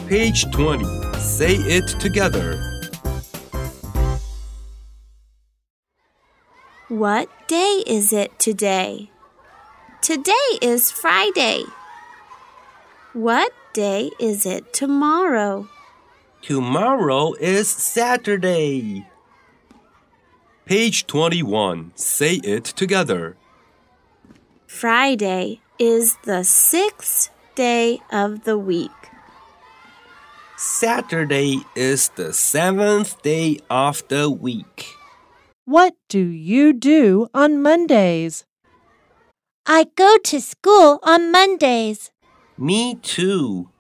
Page 20. Say it together. What day is it today? Today is Friday. What day is it tomorrow? Tomorrow is Saturday. Page 21. Say it together. Friday is the 6th day of the week. Saturday is the 7th day of the week. What do you do on Mondays? I go to school on Mondays. Me too.